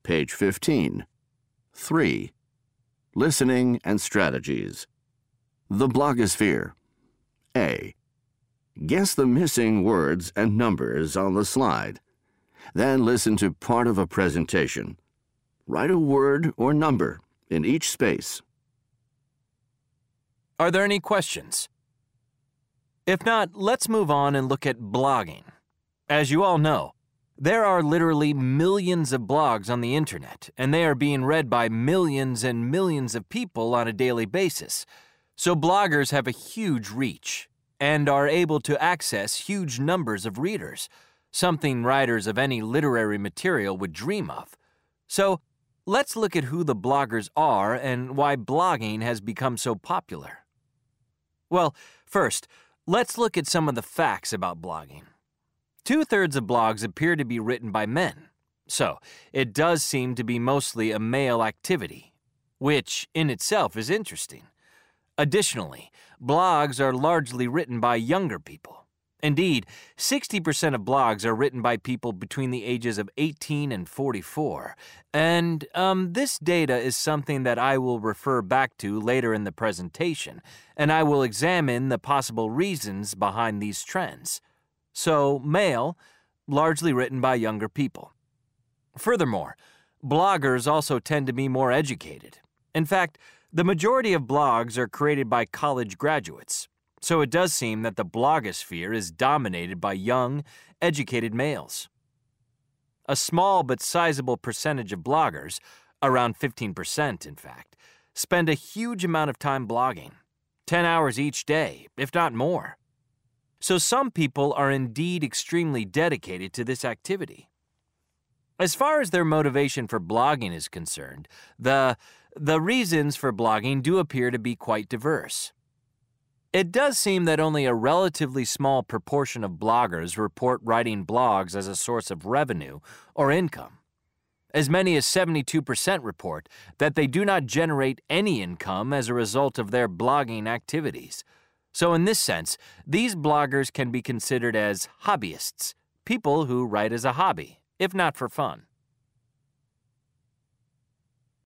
page 15. 3. Listening and strategies. The blogosphere. A. Guess the missing words and numbers on the slide. Then listen to part of a presentation. Write a word or number in each space. Are there any questions? If not, let's move on and look at blogging. As you all know, there are literally millions of blogs on the internet, and they are being read by millions and millions of people on a daily basis. So bloggers have a huge reach and are able to access huge numbers of readers, something writers of any literary material would dream of. So let's look at who the bloggers are and why blogging has become so popular. Well, first, let's look at some of the facts about blogging. 2/3 of blogs appear to be written by men, so it does seem to be mostly a male activity, which in itself is interesting. Additionally, blogs are largely written by younger people. Indeed, 60% of blogs are written by people between the ages of 18 and 44. And this data is something that I will refer back to later in the presentation, and I will examine the possible reasons behind these trends. So, male, largely written by younger people. Furthermore, bloggers also tend to be more educated. In fact, the majority of blogs are created by college graduates, so it does seem that the blogosphere is dominated by young, educated males. A small but sizable percentage of bloggers, around 15% in fact, spend a huge amount of time blogging, 10 hours each day, if not more. So some people are indeed extremely dedicated to this activity. As far as their motivation for blogging is concerned, the reasons for blogging do appear to be quite diverse. It does seem that only a relatively small proportion of bloggers report writing blogs as a source of revenue or income. As many as 72% report that they do not generate any income as a result of their blogging activities. So in this sense, these bloggers can be considered as hobbyists, people who write as a hobby, if not for fun.